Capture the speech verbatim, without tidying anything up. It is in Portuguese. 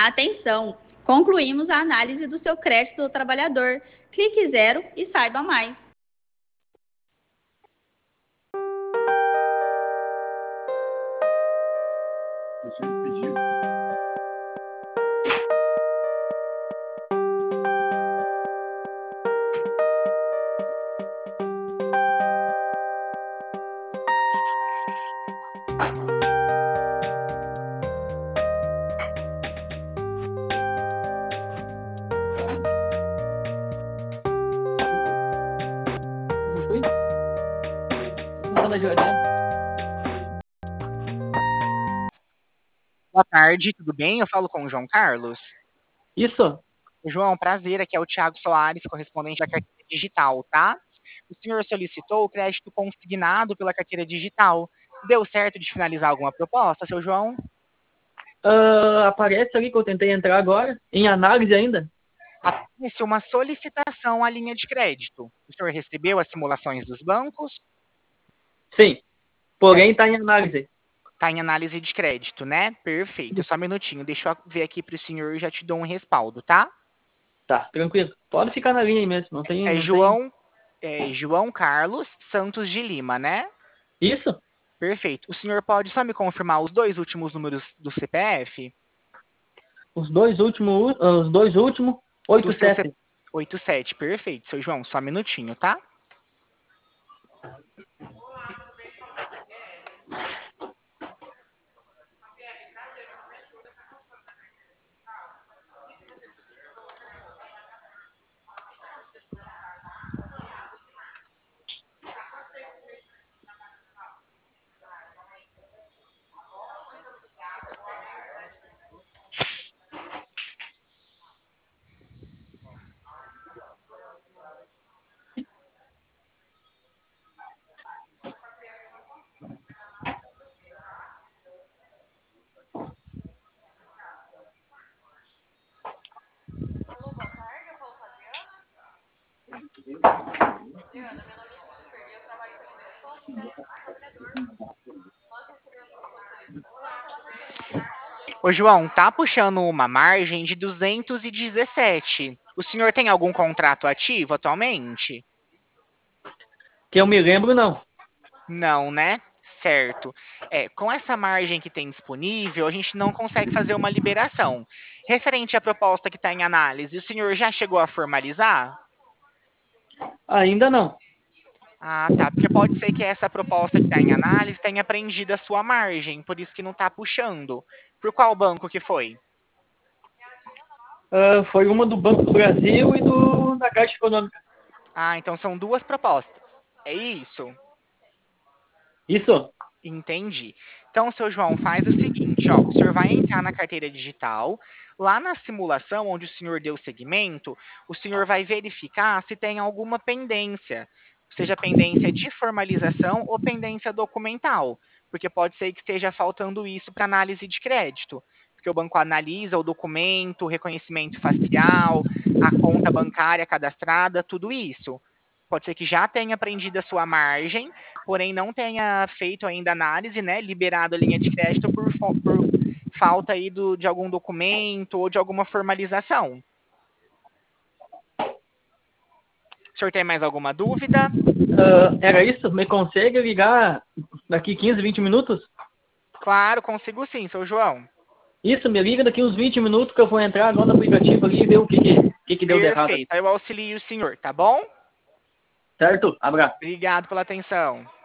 Atenção! Concluímos a análise do seu crédito do trabalhador. Clique zero e saiba mais. Boa tarde, tudo bem? Eu falo com o João Carlos. Isso. João, prazer, aqui é o Thiago Soares, correspondente da carteira digital, tá? O senhor solicitou o crédito consignado pela carteira digital. Deu certo de finalizar alguma proposta, seu João? Uh, aparece ali que eu tentei entrar agora, em análise ainda. Apareceu uma solicitação à linha de crédito. O senhor recebeu as simulações dos bancos? Sim, porém está em análise. Está em análise de crédito, né? Perfeito. Só um minutinho, deixa eu ver aqui para o senhor e já te dou um respaldo, tá? Tá, tranquilo. Pode ficar na linha aí mesmo, não tem... É não João, é João Carlos Santos de Lima, né? Isso? Perfeito. O senhor pode só me confirmar os dois últimos números do C P F? Os dois últimos, os dois últimos, Do seu C... oitenta e sete. oitenta e sete, perfeito, seu João. Só um minutinho, tá? Ô, João, tá puxando uma margem de duzentos e dezessete. O senhor tem algum contrato ativo atualmente? Que eu me lembro, não. Não, né? Certo. É, com essa margem que tem disponível, a gente não consegue fazer uma liberação. Referente à proposta que está em análise, o senhor já chegou a formalizar? Ainda não. Ah, tá. Porque pode ser que essa proposta que está em análise tenha preenchido a sua margem, por isso que não está puxando. Por qual banco que foi? Uh, foi uma do Banco do Brasil e do da Caixa Econômica. Ah, então são duas propostas. É isso? Isso. Entendi. Então, seu João, faz o seguinte, ó, o senhor vai entrar na carteira digital, lá na simulação onde o senhor deu segmento, o senhor vai verificar se tem alguma pendência, seja pendência de formalização ou pendência documental, porque pode ser que esteja faltando isso para análise de crédito, porque o banco analisa o documento, o reconhecimento facial, a conta bancária cadastrada, tudo isso. Pode ser que já tenha prendido a sua margem, porém não tenha feito ainda análise, né, liberado a linha de crédito por, por falta aí do, de algum documento ou de alguma formalização. O senhor tem mais alguma dúvida? Uh, era isso? Me consegue ligar daqui quinze, vinte minutos? Claro, consigo sim, seu João. Isso, me liga daqui uns vinte minutos que eu vou entrar agora no aplicativo ali e ver o que que, que, que deu de errado. Perfeito, aí eu auxilio o senhor, tá bom? Certo? Abraço. Obrigado pela atenção.